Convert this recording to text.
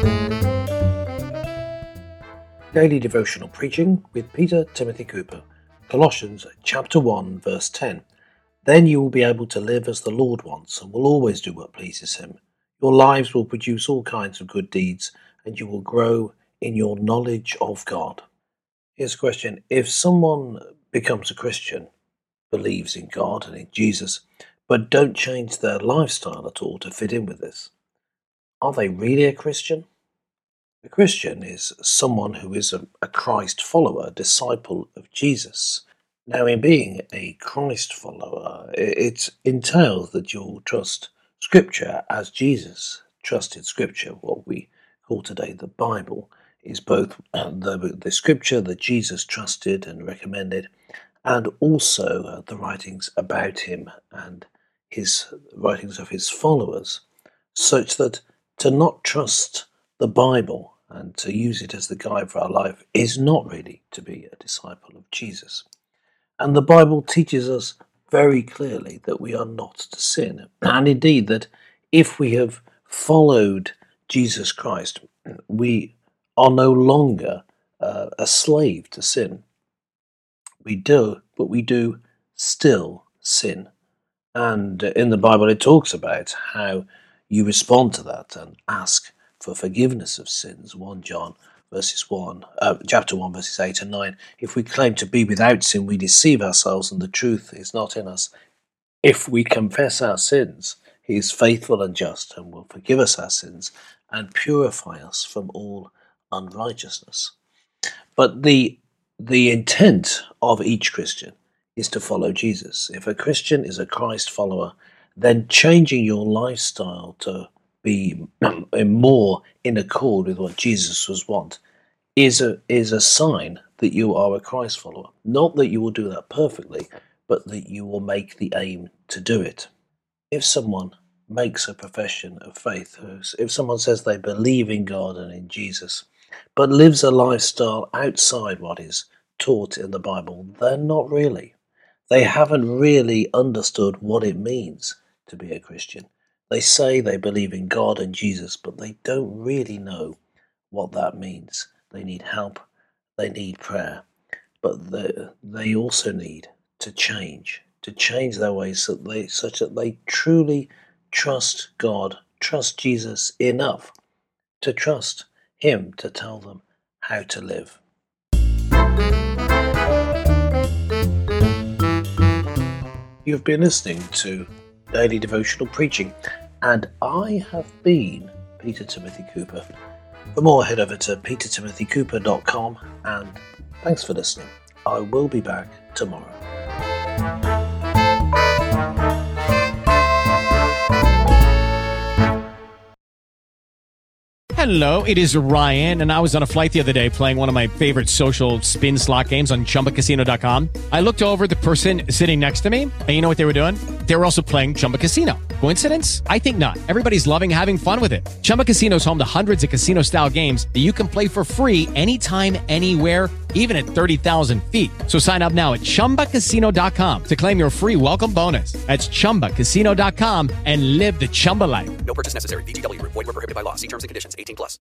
Daily Devotional Preaching with Peter Timothy Cooper. Colossians chapter 1 verse 10. Then you will be able to live as the Lord wants and will always do what pleases him. Your lives will produce all kinds of good deeds and you will grow in your knowledge of God. Here's a question. If someone becomes a Christian, believes in God and in Jesus, but don't change their lifestyle at all to fit in with this, are they really a Christian? A Christian is someone who is a Christ follower, a disciple of Jesus. Now, in being a Christ follower, it entails that you'll trust Scripture as Jesus trusted Scripture. What we call today the Bible is both the Scripture that Jesus trusted and recommended, and also the writings about him and his writings of his followers, such that to not trust the Bible and to use it as the guide for our life is not really to be a disciple of Jesus. And the Bible teaches us very clearly that we are not to sin, and indeed that if we have followed Jesus Christ, we are no longer a slave to sin. We do, but we do still sin. And in the Bible it talks about how you respond to that and ask for forgiveness of sins. 1 John chapter 1 verses 8 and 9. If we claim to be without sin, we deceive ourselves and the truth is not in us. If we confess our sins, he is faithful and just and will forgive us our sins and purify us from all unrighteousness. But the intent of each Christian is to follow Jesus. If a Christian is a Christ follower, then changing your lifestyle to be more in accord with what Jesus was want is a sign that you are a Christ follower. Not that you will do that perfectly, but that you will make the aim to do it. If someone makes a profession of faith, if someone says they believe in God and in Jesus, but lives a lifestyle outside what is taught in the Bible, they're not really. They haven't really understood what it means to be a Christian. They say they believe in God and Jesus, but they don't really know what that means. They need help, they need prayer, but they also need to change their ways such that they truly trust God, trust Jesus enough to trust him to tell them how to live. You've been listening to Daily Devotional Preaching, and I have been Peter Timothy Cooper. For more, head over to petertimothycooper.com, and thanks for listening. I will be back tomorrow. Hello, it is Ryan, and I was on a flight the other day playing one of my favorite social spin slot games on ChumbaCasino.com. I looked over at the person sitting next to me, and you know what they were doing? They were also playing Chumba Casino. Coincidence? I think not. Everybody's loving having fun with it. Chumba Casino is home to hundreds of casino-style games that you can play for free anytime, anywhere, even at 30,000 feet. So sign up now at ChumbaCasino.com to claim your free welcome bonus. That's ChumbaCasino.com and live the Chumba life. No purchase necessary. VGW. Void where prohibited by law. See terms and conditions. 18+.